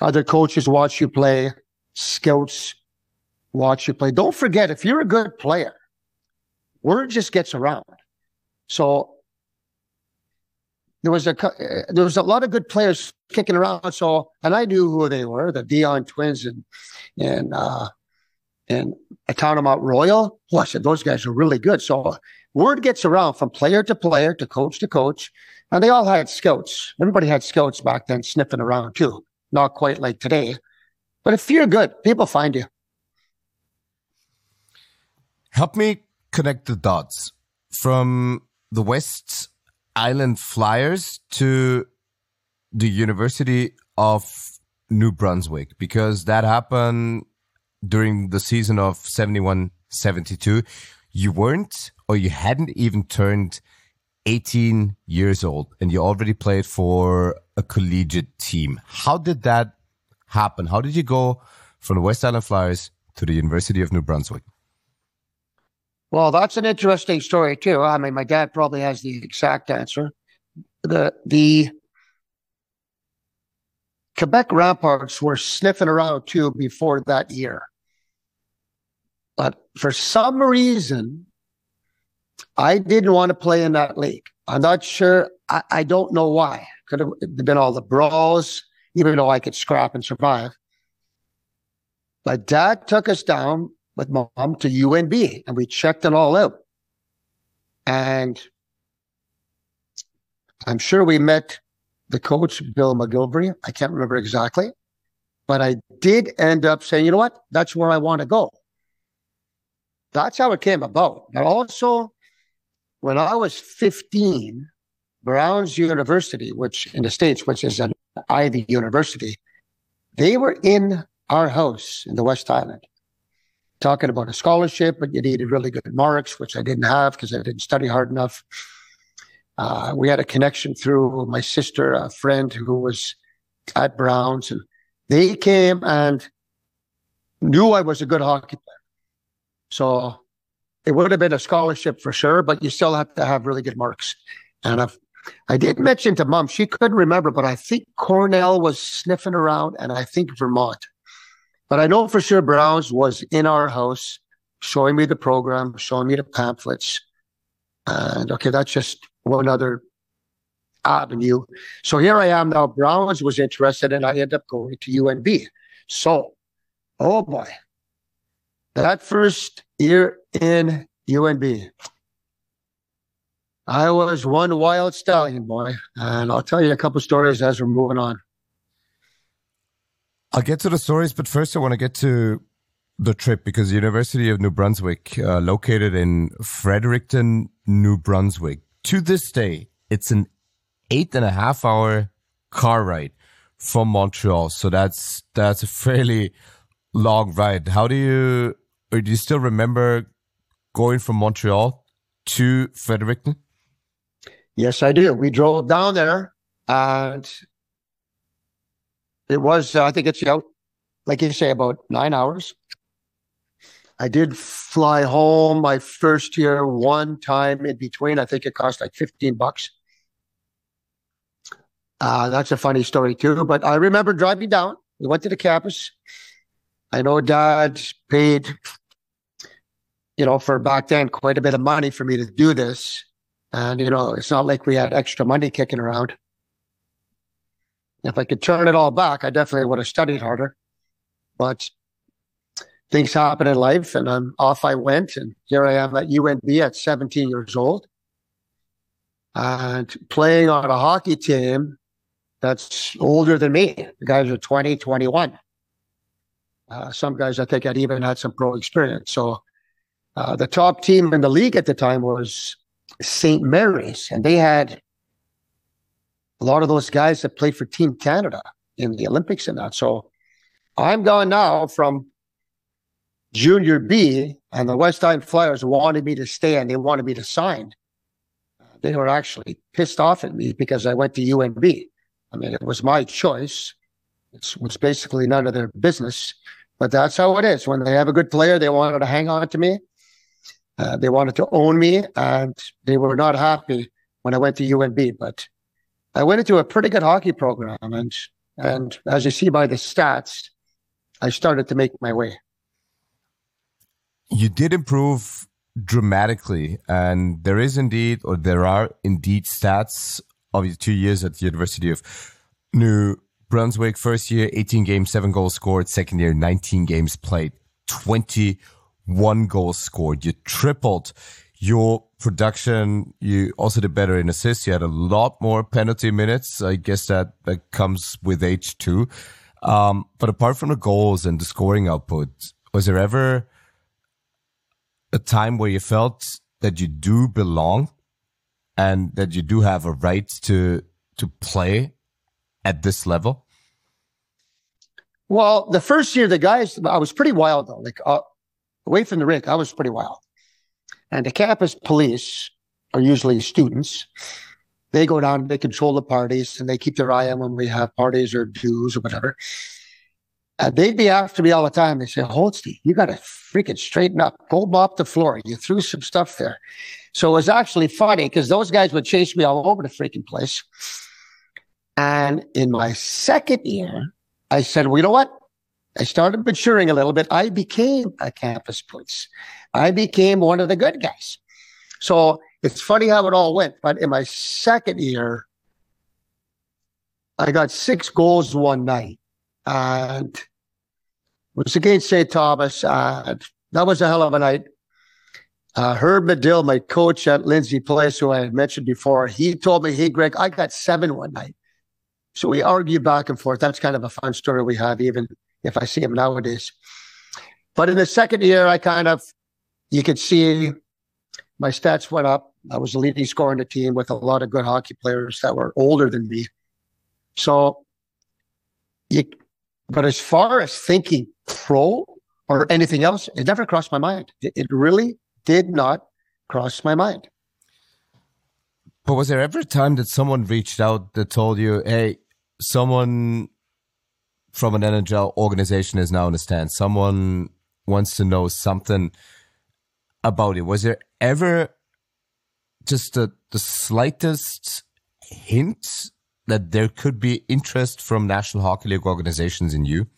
Other coaches watch you play. Scouts watch you play. Don't forget, if you're a good player, word just gets around. So there was a there was a lot of good players kicking around. So, and I knew who they were, the Dion twins and and uh, and a town of Mount Royal. Oh, I said those guys are really good. So word gets around from player to player to coach to coach, and they all had scouts. Everybody had scouts back then sniffing around too. Not quite like today, but if you're good, people find you. Help me connect the dots from the West Island Flyers to the University of New Brunswick, because that happened during the season of seventy-one seventy-two. You weren't, or you hadn't even turned eighteen years old, and you already played for a collegiate team. How did that happen? How did you go from the West Island Flyers to the University of New Brunswick? Well, that's an interesting story too. I mean, my dad probably has the exact answer. The the Quebec Ramparts were sniffing around too before that year. But for some reason, I didn't want to play in that league. I'm not sure. I, I don't know why. Could have been all the brawls, even though I could scrap and survive. But Dad took us down with Mom to U N B, and we checked it all out. And I'm sure we met the coach, Bill McGilvery. I can't remember exactly. But I did end up saying, you know what? That's where I want to go. That's how it came about. But also, when I was fifteen, Brown's University, which in the States, which is an Ivy University, they were in our house in the West Island, talking about a scholarship, but you needed really good marks, which I didn't have because I didn't study hard enough. Uh, we had a connection through my sister, a friend who was at Brown's, and they came and knew I was a good hockey player. So it would have been a scholarship for sure, but you still have to have really good marks. And I've, I did mention to Mom, she couldn't remember, but I think Cornell was sniffing around, and I think Vermont. But I know for sure Browns was in our house, showing me the program, showing me the pamphlets. And okay, that's just one other avenue. So here I am now. Browns was interested, and I ended up going to U N B. So, oh boy, that first year in U N B, I was one wild stallion, boy. And I'll tell you a couple stories as we're moving on. I'll get to the stories, but first I want to get to the trip, because the University of New Brunswick, uh, located in Fredericton, New Brunswick, to this day, it's an eight and a half hour car ride from Montreal. So that's that's a fairly long ride. How do you, or do you still remember going from Montreal to Fredericton? Yes, I do. We drove down there, and it was, uh, I think it's, out, like you say, about nine hours. I did fly home my first year one time in between. I think it cost like fifteen bucks. Uh, that's a funny story too. But I remember driving down. We went to the campus. I know Dad paid, you know, for back then, quite a bit of money for me to do this. And, you know, it's not like we had extra money kicking around. If I could turn it all back, I definitely would have studied harder. But things happen in life, and I'm off I went. And here I am at U N B at seventeen years old, and playing on a hockey team that's older than me. The guys are twenty, twenty-one. Uh, some guys, I think, had even had some pro experience. So uh, the top team in the league at the time was Saint Mary's, and they had a lot of those guys that played for Team Canada in the Olympics and that. So I'm gone now from Junior B, and the West Island Flyers wanted me to stay, and they wanted me to sign. They were actually pissed off at me because I went to U N B. I mean, it was my choice. It was basically none of their business, but that's how it is. When they have a good player, they wanted to hang on to me. Uh, they wanted to own me, and they were not happy when I went to U N B. But I went into a pretty good hockey program, and And as you see by the stats, I started to make my way. You did improve dramatically, and there is indeed, or there are indeed stats of your two years at the University of New Brunswick. First year, eighteen games, seven goals scored. Second year, nineteen games played, twenty-one goals scored. You tripled your production. You also did better in assists. You had a lot more penalty minutes. I guess that, that comes with age too. Um, but apart from the goals and the scoring output, was there ever a time where you felt that you do belong and that you do have a right to to play at this level? Well, the first year, the guys, I was pretty wild though. Like uh, away from the rink, I was pretty wild. And the campus police are usually students. They go down, they control the parties, and they keep their eye on when we have parties or dues or whatever. And they'd be after me all the time. They say, Holtzy, you got to freaking straighten up. Go mop the floor. You threw some stuff there. So it was actually funny because those guys would chase me all over the freaking place. And in my second year, I said, well, you know what? I started maturing a little bit. I became a campus police. I became one of the good guys. So it's funny how it all went. But in my second year, I got six goals one night. And it was against Saint Thomas. Uh, that was a hell of a night. Uh, Herb Medill, my coach at Lindsay Place, who I had mentioned before, he told me, hey, Greg, I got seven one night. So we argued back and forth. That's kind of a fun story we have, even if I see him nowadays. But in the second year, I kind of, you could see my stats went up. I was the leading scorer in the team with a lot of good hockey players that were older than me. So, you, but as far as thinking pro or anything else, it never crossed my mind. It, it really did not cross my mind. But was there ever a time that someone reached out that told you, hey, someone from an N H L organization is now in the stand. Someone wants to know something about it. Was there ever just the, the slightest hint that there could be interest from National Hockey League organizations in you?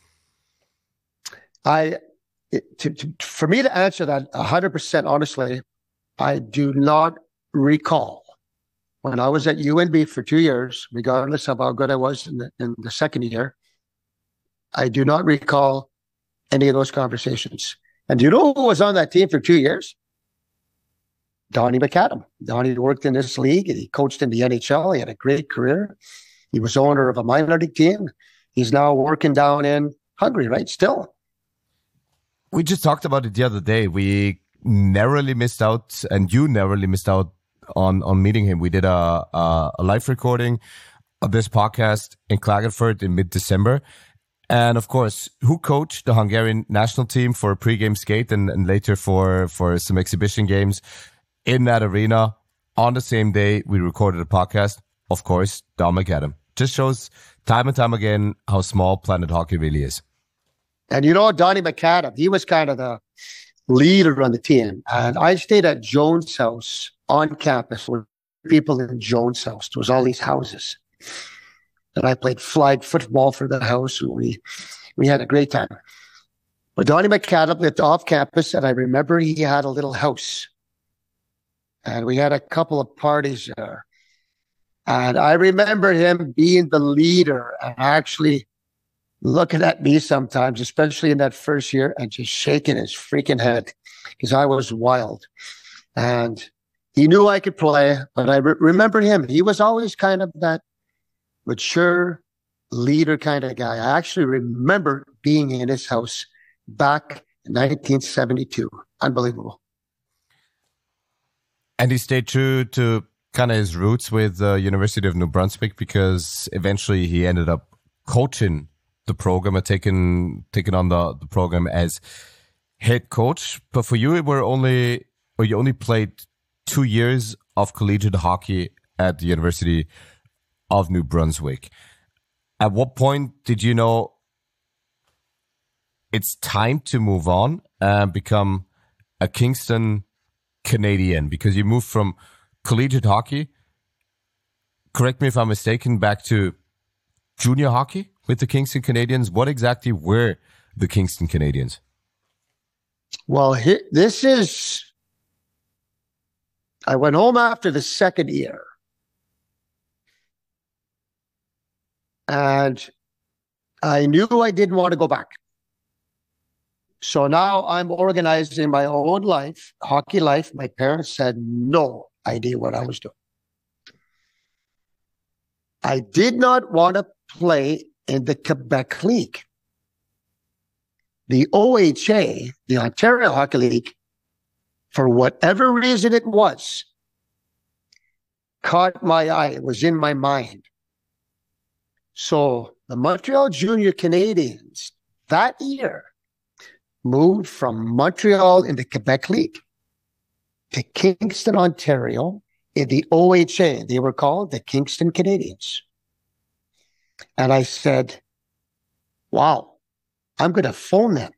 I, it, to, to, for me to answer that one hundred percent honestly, I do not recall. When I was at U N B for two years, regardless of how good I was in the, in the second year, I do not recall any of those conversations. And do you know who was on that team for two years? Donnie McAdam. Donnie worked in this league. And he coached in the N H L. He had a great career. He was owner of a minor league team. He's now working down in Hungary, right? Still. We just talked about it the other day. We narrowly missed out, and you narrowly missed out on on meeting him. We did a, a, a live recording of this podcast in Klagenfurt in mid-December. And of course, who coached the Hungarian national team for a pre-game skate and, and later for, for some exhibition games in that arena on the same day we recorded a podcast? Of course, Don McAdam. Just shows time and time again how small Planet Hockey really is. And you know, Donnie McAdam, he was kind of the leader on the team. And I stayed at Jones House on campus with people in Jones House. There was all these houses. And I played flag football for the house. We we had a great time. But Donnie McAdam lived off campus, and I remember he had a little house. And we had a couple of parties there. And I remember him being the leader and actually looking at me sometimes, especially in that first year, and just shaking his freaking head because I was wild. And he knew I could play, but I re- remember him. He was always kind of that mature leader kind of guy. I actually remember being in his house back in nineteen seventy-two. Unbelievable. And he stayed true to kind of his roots with the University of New Brunswick, because eventually he ended up coaching the program and taking taking on the, the program as head coach. But for you, it were only, or you only played two years of collegiate hockey at the University of New Brunswick. At what point did you know it's time to move on and become a Kingston Canadian? Because you moved from collegiate hockey, correct me if I'm mistaken, back to junior hockey with the Kingston Canadians. What exactly were the Kingston Canadians? Well, he, this is, I went home after the second year. And I knew I didn't want to go back. So now I'm organizing my own life, hockey life. My parents had no idea what I was doing. I did not want to play in the Quebec League. The O H A, the Ontario Hockey League, for whatever reason it was, caught my eye. It was in my mind. So the Montreal Junior Canadiens that year moved from Montreal in the Quebec League to Kingston, Ontario in the O H A. They were called the Kingston Canadians. And I said, wow, I'm going to phone them.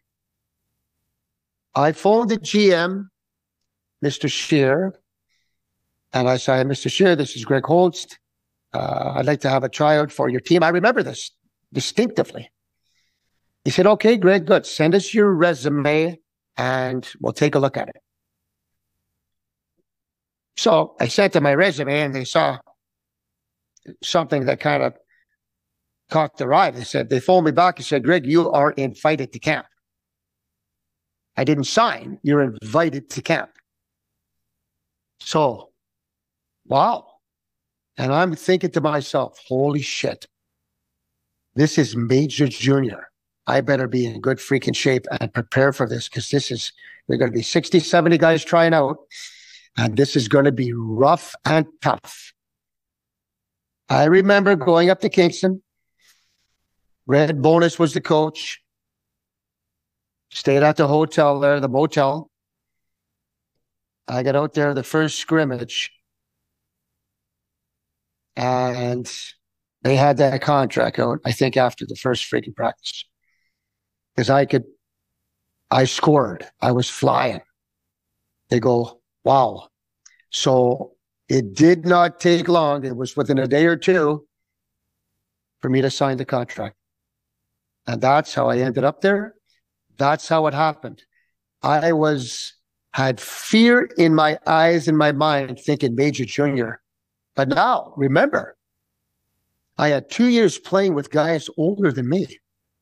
I phoned the G M, Mister Scheer, and I said, Mister Scheer, this is Greg Holst. Uh, I'd like to have a tryout for your team. I remember this distinctively. He said, okay, Greg, good. Send us your resume and we'll take a look at it. So I sent them my resume and they saw something that kind of caught their eye. They said, they phoned me back and said, Greg, you are invited to camp. I didn't sign. You're invited to camp. So, wow. And I'm thinking to myself, holy shit, this is major junior. I better be in good freaking shape and prepare for this because this is, we're going to be sixty, seventy guys trying out. And this is going to be rough and tough. I remember going up to Kingston. Red Bonus was the coach. Stayed at the hotel there, the motel. I got out there the first scrimmage. And they had that contract out, I think, after the first freaking practice. Because I could, I scored. I was flying. They go, wow. So it did not take long. It was within a day or two for me to sign the contract. And that's how I ended up there. That's how it happened. I was, had fear in my eyes and my mind thinking major junior. But now, remember, I had two years playing with guys older than me.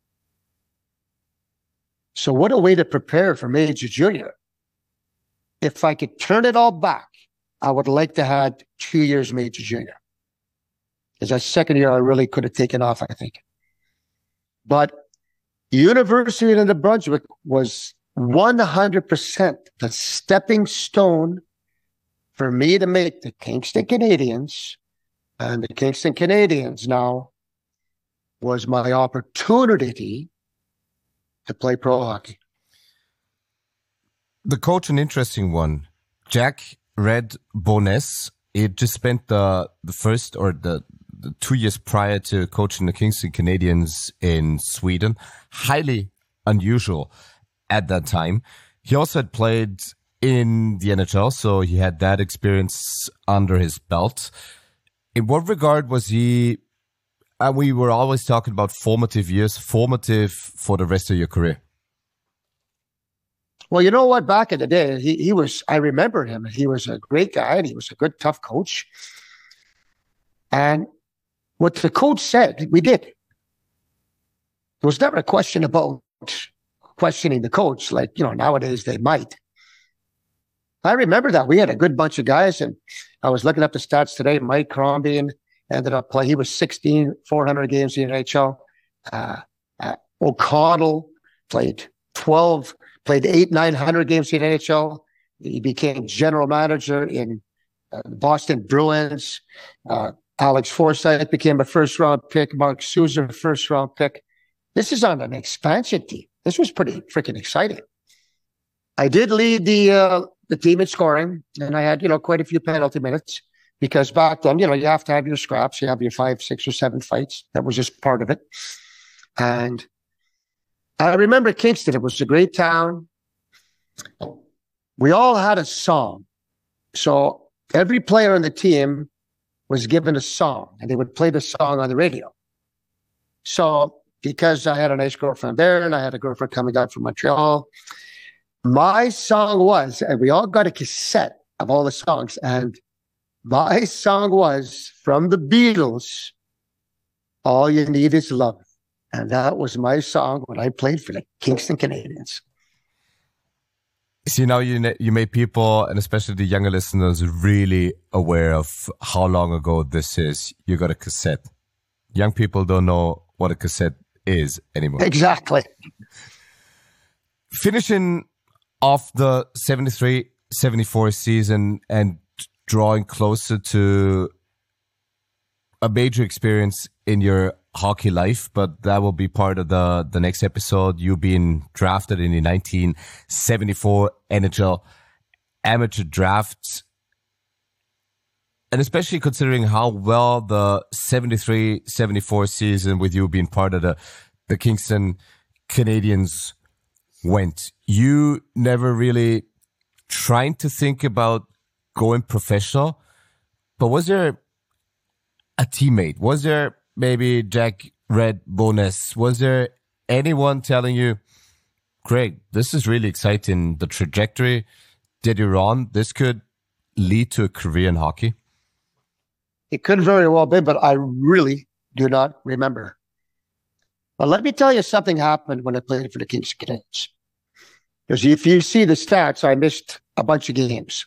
So what a way to prepare for major junior. If I could turn it all back, I would like to have had two years major junior. Because that second year, I really could have taken off, I think. But University of New Brunswick was one hundred percent the stepping stone for me to make the Kingston Canadians, and the Kingston Canadians now was my opportunity to play pro hockey. The coach, an interesting one. Jack Red Bowness, he just spent the, the first or the, the two years prior to coaching the Kingston Canadians in Sweden. Highly unusual at that time. He also had played in the N H L, so he had that experience under his belt. In what regard was he, and we were always talking about formative years, formative for the rest of your career? Well, you know what? Back in the day, he, he was, I remember him. He was a great guy and he was a good, tough coach. And what the coach said, we did. There was never a question about questioning the coach like, you know, nowadays they might. I remember that. We had a good bunch of guys, and I was looking up the stats today. Mike Crombie ended up playing. He was sixteen, four hundred games in the N H L. Uh, uh, O'Connell played twelve, played eight, nine hundred games in the N H L. He became general manager in uh, Boston Bruins. Uh, Alex Forsyth became a first-round pick. Mark Souza, first-round pick. This is on an expansion team. This was pretty freaking exciting. I did lead the uh, the team in scoring, and I had, you know, quite a few penalty minutes because back then, you know, you have to have your scraps. You have your five, six, or seven fights. That was just part of it. And I remember Kingston. It was a great town. We all had a song. So every player on the team was given a song, and they would play the song on the radio. So because I had a nice girlfriend there and I had a girlfriend coming out from Montreal, my song was, and we all got a cassette of all the songs, and my song was from the Beatles, All You Need Is Love. And that was my song when I played for the Kingston Canadians. See, now you you made people, and especially the younger listeners, really aware of how long ago this is. You got a cassette. Young people don't know what a cassette is anymore. Exactly. Finishing off the seventy-three seventy-four season and drawing closer to a major experience in your hockey life, but that will be part of the, the next episode. You being drafted in the nineteen seventy-four N H L amateur drafts. And especially considering how well the seventy-three seventy-four season with you being part of the, the Kingston Canadians went. You never really trying to think about going professional, but was there a teammate? Was there maybe Jack Red Bowness? Was there anyone telling you, Craig, this is really exciting, the trajectory that you're on, this could lead to a career in hockey? It could very well be, but I really do not remember. But let me tell you something happened when I played for the Kingston Canadians. Because if you see the stats, I missed a bunch of games.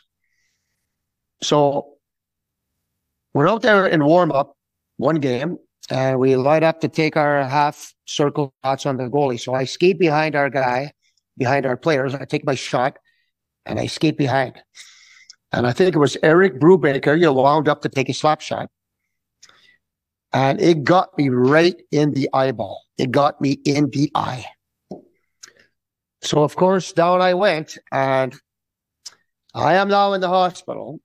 So we're out there in warm-up, one game, and we light up to take our half circle shots on the goalie. So I skate behind our guy, behind our players. I take my shot, and I skate behind. And I think it was Eric Brubaker, you know, wound up to take a slap shot. And it got me right in the eyeball. It got me in the eye. So, of course, down I went, and I am now in the hospital.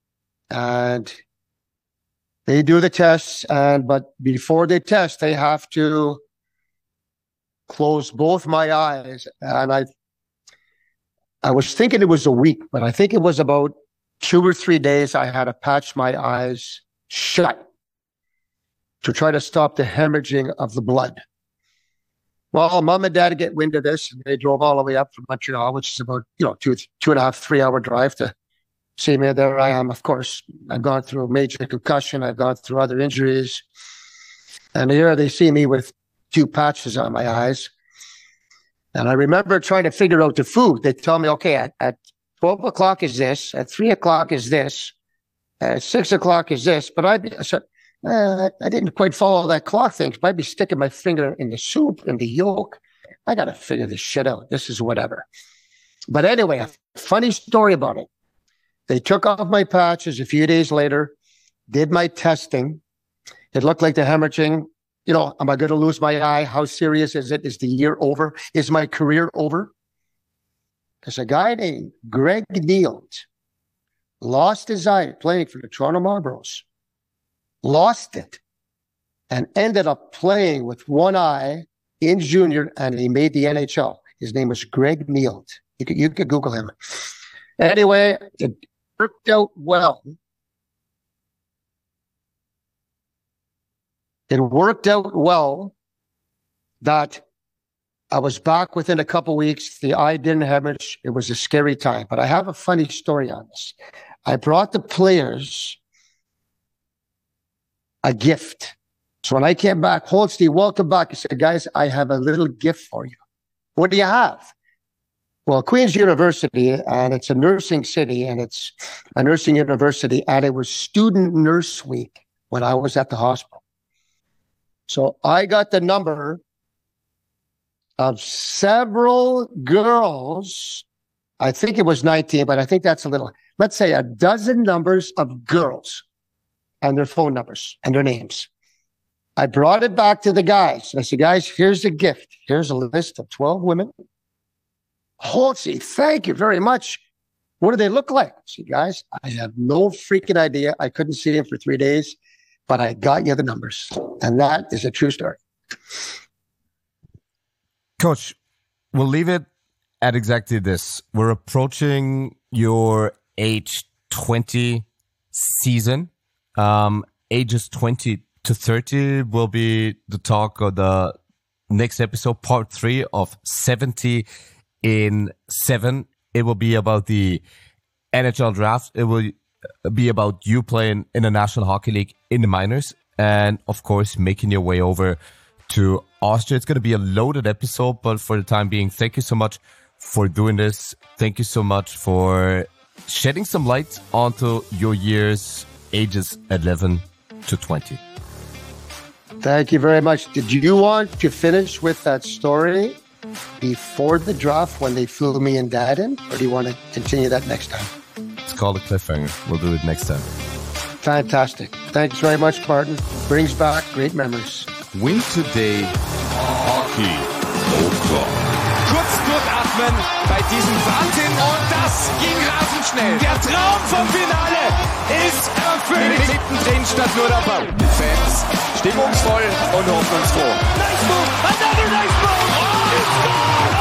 And they do the tests, and but before they test, they have to close both my eyes. And I, I was thinking it was a week, but I think it was about two or three days. I had to patch my eyes shut to try to stop the hemorrhaging of the blood. Well, mom and dad get wind of this, and they drove all the way up from Montreal, which is about, you know, two, two and a half, three hour drive to see me. There I am, of course. I've gone through a major concussion. I've gone through other injuries. And here they see me with two patches on my eyes. And I remember trying to figure out the food. They tell me, okay, at, at twelve o'clock is this, at three o'clock is this, at six o'clock is this. But I, I said, Uh, I didn't quite follow that clock thing. I'd be sticking my finger in the soup, in the yolk. I got to figure this shit out. This is whatever. But anyway, a funny story about it. They took off my patches a few days later, did my testing. It looked like the hemorrhaging. You know, am I going to lose my eye? How serious is it? Is the year over? Is my career over? Because a guy named Greg Neal lost his eye playing for the Toronto Marlboros. Lost it, and ended up playing with one eye in junior, and he made the N H L. His name was Greg Neal. You could, you could Google him. Anyway, it worked out well. It worked out well that I was back within a couple weeks. The eye didn't hemorrhage. It was a scary time, but I have a funny story on this. I brought the players a gift. So when I came back, Holtz, welcome back. I said, guys, I have a little gift for you. What do you have? Well, Queen's University, and it's a nursing city, and it's a nursing university, and it was Student Nurse Week when I was at the hospital. So I got the number of several girls. I think it was nineteen, but I think that's a little, let's say a dozen numbers of girls and their phone numbers and their names. I brought it back to the guys. I said, guys, here's the gift. Here's a list of twelve women. Holtzy, thank you very much. What do they look like? I said, guys, I have no freaking idea. I couldn't see them for three days, but I got you the numbers. And that is a true story. Coach, we'll leave it at exactly this. We're approaching your age twenty season. Um, ages twenty to thirty will be the talk of the next episode, part three of seventy in seven. It will be about the N H L draft. It will be about you playing in the National Hockey League in the minors. And of course, making your way over to Austria. It's going to be a loaded episode, but for the time being, thank you so much for doing this. Thank you so much for shedding some light onto your years, ages eleven to twenty. Thank you very much. Did you want to finish with that story before the draft when they flew me and Dad in, or do you want to continue that next time? It's called a cliffhanger. We'll do it next time. Fantastic. Thanks very much, Martin. Brings back great memories. Win Today Hockey O'Clock. Kurz durchatmen bei diesem Wahnsinn und das ging rasend schnell. Der Traum vom Finale ist erfüllt. Mittendrin statt nur dabei. Die Fans stimmungsvoll und hoffnungsfroh. Nice move, another nice move. Oh, it's gone.